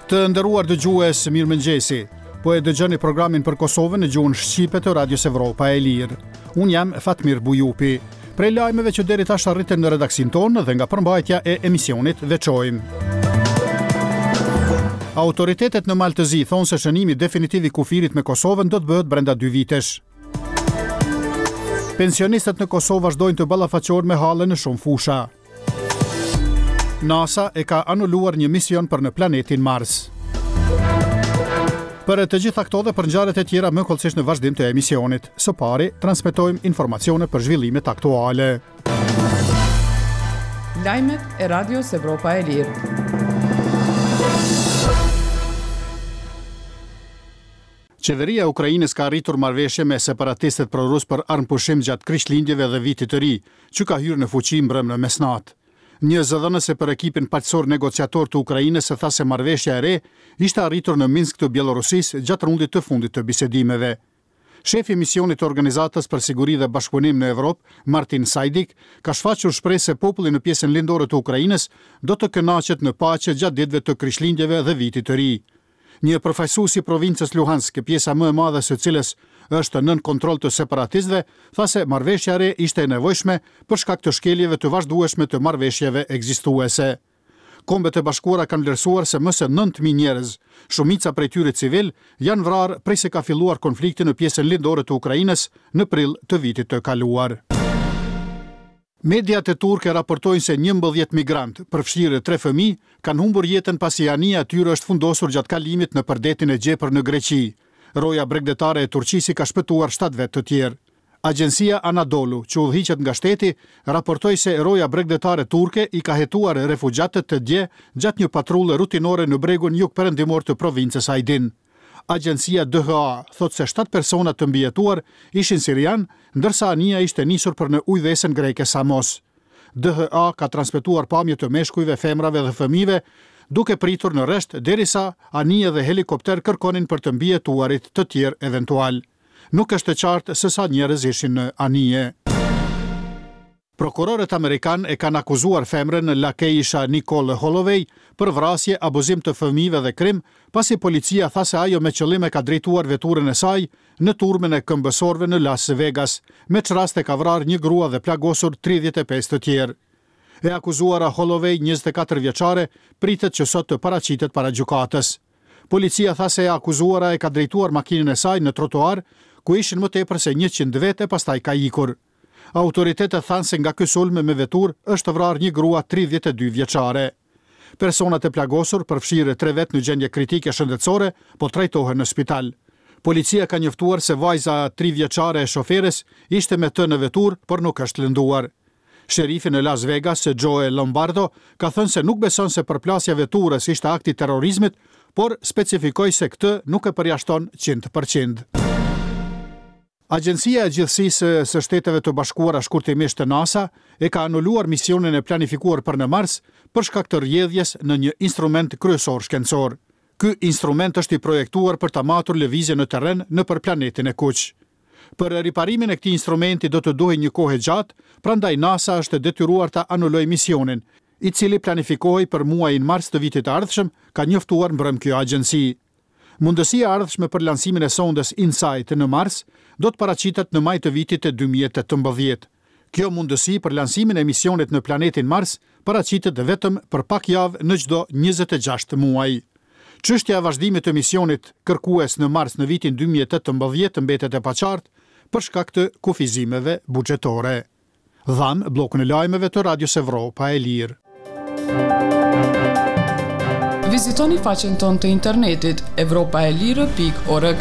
Të nderuar dëgjues, mirëmëngjesi. Po e dëgjoni programin për Kosovën në gjuhën shqipe të Radios Evropa e Lirë. Unë jam Fatmir Bujupi. Prej lajmeve që deri tash arritën në redaksin tonë dhe nga përmbajtja e emisionit veçojmë. Autoritetet në Maltëzi thonë se shënimi definitiv i kufirit me Kosovën do të bëhet brenda 2 vitesh. Pensionistët në Kosovë vazhdojnë të ballafaqohen me halle në shumë fusha. NASA e ka anuluar një mision për në planetin Mars. Për të gjitha këto dhe për ngjarjet e tjera më kollësisht në vazhdim të emisionit. Së pari, transmetojmë informacione për zhvillimet aktuale. Lajmet e Radios Evropa e Lirë. Qeveria e Ukrainës ka arritur marrëveshje me separatistët prorus për armëpushim gjatë Krishtlindjeve dhe Vitit të Ri, që ka hyrë në fuqi mbrëm në mesnatë. Një zëdhënëse për ekipin paqësor negociator të Ukrainës tha se marrëveshja e re ishte arritur në Minsk të Bielorusisë gjatë rundit të fundit të bisedimeve. Shefi i misionit të Organizatës për Siguri dhe Bashkëpunim në Evropë, Martin Sajdik, ka shfaqur shpresë se populli në pjesën lindore të Ukrainës do të kënaqet në paqe gjatë ditëve të Krishtlindjeve dhe Vitit të Ri. Një përfaqësues i provincës Luhansk, pjesa më e madhe së cilës është nën kontroll të separatistëve, tha se marrëveshja e re ishte e nevojshme për shkak të shkeljeve të vazhdueshme të marrëveshjeve ekzistuese. Kombet e Bashkuara kanë vlerësuar se më së 9.000 njerëz, shumica prej tyre civil, janë vrarë prej se ka filluar konflikti në pjesën lindore të Ukrainës në prill të vitit të kaluar. Mediat e turke raportojnë se 11 migrant, përfshirë 3 fëmijë, kanë humbur jetën pasi anija e tyre është fundosur gjatë kalimit në përdetin e Gjepër në Greqi. Roja bregdetare e Turqisë ka shpëtuar 7 vetë të tjerë. Agjencia Anadolu, që udhëhiqet nga shteti, raportoi se roja bregdetare turke i ka hetuar refugjatët të dje gjatë një patrulle rutinore në bregun jugperëndimor të provincës Aydin. Agjencia DHA thot se 7 persona të mbijetuar ishin sirian, ndërsa anija ishte nisur për në ujëdhesën greke Samos. DHA ka transmetuar pamje të meshkujve, femrave dhe fëmijëve, duke pritur në rresht derisa anija dhe helikopter kërkonin për të mbijetuarit të tjerë eventual. Nuk është e qartë se sa njerëz ishin në anije. Prokurorët amerikan e kanë akuzuar femrën Lakeisha Nicole Holloway për vrasje, abuzim të fëmijëve dhe krim, pasi policia tha se ajo me qëllim e ka drejtuar veturën e saj në turmin e këmbësorëve në Las Vegas, me çrast e ka vrarë një grua dhe plagosur 35 të tjerë. E akuzuara Holloway, 24 vjeçare, pritet që sot të paraqitet para gjykatës. Policia tha se e akuzuara e ka drejtuar makinën e saj në trotuar, ku ishin më tepër se 100 vete e pastaj ka ikur. Autoritetet thanë se nga ky sulm me vetur është vrarë një grua 32 vjeçare. Personat e plagosur, përfshirë 3 vetë në gjendje kritike shëndetësore, po trajtohen në spital. Policia ka njoftuar se vajza 3 vjeçare e shoferes ishte me të në vetur, por nuk është lënduar. Sherifi në Las Vegas, Joe Lombardo, ka thënë se nuk beson se përplasja veturës ishte akti terrorizmit, por specifikoi se këtë nuk e përjashton 100%. Agjencia e Gjithësisë së Shteteve të Bashkuara, shkurtimisht NASA, e ka anuluar misionin e planifikuar për në Mars për shkak të rrjedhjes në një instrument kryesor shkencor. Ky instrument është i projektuar për ta matur lëvizje në terren nëpër planetin e kuq. Për riparimin e këtij instrumenti do të duhej një kohë gjatë, prandaj NASA është detyruar ta anulojë misionin, i cili planifikohej për muajin mars të vitit të ardhshëm, ka njoftuar mbrëm kjo agjenci. Mundësia e ardhshme për lansimin e sondës InSight në Mars do të paraqitet në maj të vitit të 2018. Kjo mundësi për lansimin e misionit në planetin Mars paraqitet vetëm për pak javë në çdo 26 muaj. Çështja e vazhdimit të misionit kërkues në Mars në vitin 2018 mbetet e paqartë për shkak të kufizimeve buxhetore. Dham bllokun e lajmeve të Radios Evropa e Lirë. Vizitoni faqen tonë të internetit evropaelire.org.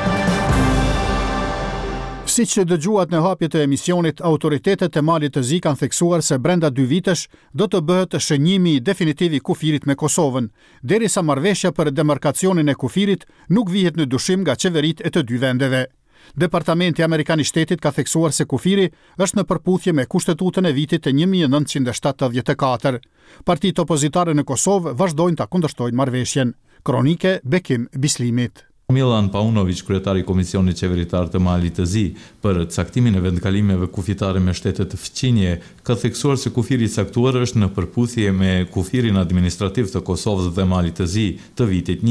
Siç që dëgjuat në hapje të emisionit, autoritetet e Malit të Zi kanë theksuar se brenda 2 vitesh do të bëhet shënjimi definitiv i kufirit me Kosovën, derisa marrëveshja për demarkacionin e kufirit nuk vihet në dyshim nga qeveritë e të 2 vendeve. Departamenti Amerikan i Shtetit ka theksuar se kufiri është në përputhje me kushtetutën e vitit të 1974. Partitë opozitare në Kosovë vazhdojnë ta kundërshtojnë marrëveshjen. Kronike Bekim Bislimit. Milan Paunović, kryetari i Komisionit Qeveritar të Malit të Zi, për caktimin e vendkalimeve kufitare me shtetet fqinje, ka theksuar se kufiri i caktuar është në përputhje me kufirin administrativ të Kosovës dhe Malit të Zi të vitit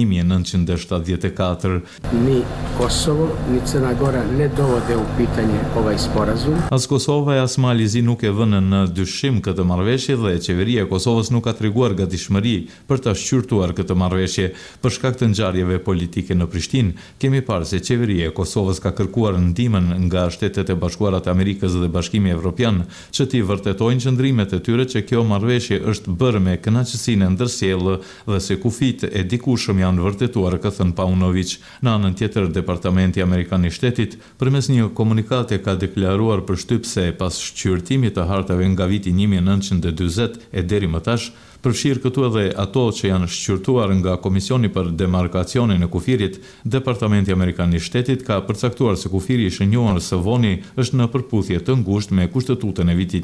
1974. Ni Kosovo, ni Crna Gora ne dovode u pitanje ovaj sporazum. As Kosova e as Mali i Zi nuk e vënë në dyshim këtë marrëveshje dhe qeveria e Kosovës nuk ka treguar gatishmëri për ta shqyrtuar këtë marrëveshje për shkak të ngjarjeve politike në Prishtinë. Kemi parë se qeveria e Kosovës ka kërkuar ndihmën nga Shtetet e Bashkuara të Amerikës dhe Bashkimi Evropian që t'i vërtetojnë qëndrimet e tyre që kjo marrëveshje është bërë me kënaqësinë e ndërsjellë dhe se kufijtë e dikushëm janë vërtetuar, ka thënë Paunović. Në anën tjetër, Departamenti Amerikan i Shtetit përmes një komunikate ka deklaruar përshtyp se pas shqyrtimit të hartave nga viti 1940 e deri më tash, përfshirë këtu edhe ato që janë shqyrtuar nga Komisioni për Demarkacionin e Kufirit, Departamenti Amerikan i Shtetit ka përcaktuar se kufiri i shënjuar së voni është në përputhje të ngushtë me Kushtetutën e vitit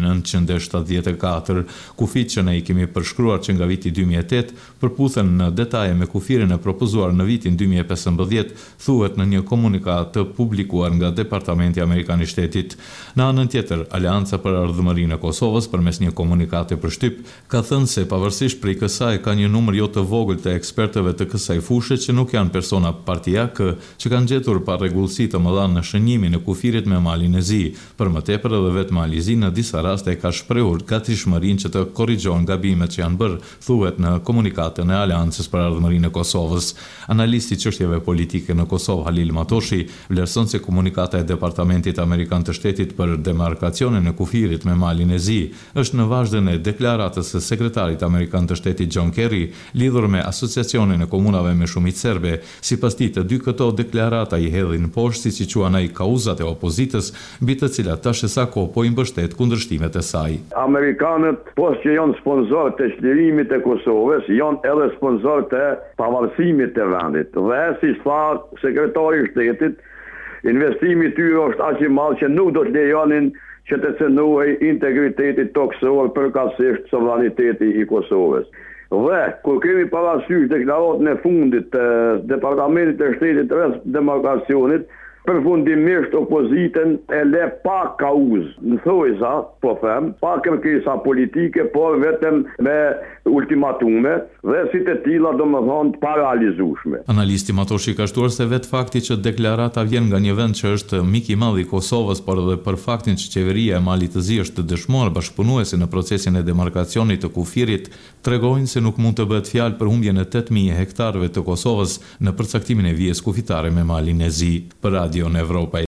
1974. Kufit që ne i kemi përshkruar që nga viti 2008 përputhen në detaje me kufirin e propozuar në vitin 2015, thuhet në një komunikat të publikuar nga Departamenti Amerikan i Shtetit. Në anën tjetër, Aleanca për Ardhmërinë e Kosovës përmes një komunikate përshtyp ka thënë se pavarësisht prej kësaj ka një numër jo të vogël të ekspertëve të kësaj fushë që nuk janë persona partijak që kanë gjetur pa rregullsi të mëdha në shënimin e kufirit me Malin e Zi. Për më tepër edhe vetë Mali i Zi në disa raste ka shprehur gatishmërinë që të korrigjon gabimet që janë bërë, thuhet në komunikatën e Aleancës për Ardhmërinë e Kosovës. Analisti i çështjeve politike në Kosovë Halil Matoshi vlerëson se komunikata e Departamentit Amerikan të Shtetit për demarkacionin e kufirit me Malin e Zi është në vazhdim e deklaratës së sekretarit Amerikan të Shtetit John Kerry lidhur me Asociacionin e Komunave me Shumicë Serbe. Sipas tij, të dy këto deklarata i hedhin poshtë, siç i quan ai, kauzat e opozitës, mbi të cilat tash e sa kohë po i mbështet kundërshtimet e saj. Amerikanët, poshtë që janë sponsorë të çlirimit të Kosovës, janë edhe sponsorë të pavarësimit të vendit. Dhe si tha sekretari i Shtetit, investimi i tyre është aq i madh që nuk do të lejonin që të cënohej integriteti toksor përkatësisht sovraniteti i Kosovës. Dhe, kur kemi parasysh deklaratën e fundit të Departamentit të Shtetit të demarkacionit, përfundimisht opozitën e le pa kauzë, në thojza, po them, pa kërkesa politike, por vetëm me ultimatume dhe si të tilla domethënë të parealizueshme. Analisti Matoshi ka shtuar se vetë fakti që deklarata vjen nga një vend që është mik i madh i Kosovës, por edhe për faktin që qeveria e Malit të Zi është dëshmuar bashkëpunuese në procesin e demarkacionit të kufirit, tregojnë se nuk mund të bëhet fjalë për humbjen e 8000 hektarëve të Kosovës në përcaktimin e vijës kufitare me Malin e Zi. Për Radio në Evropa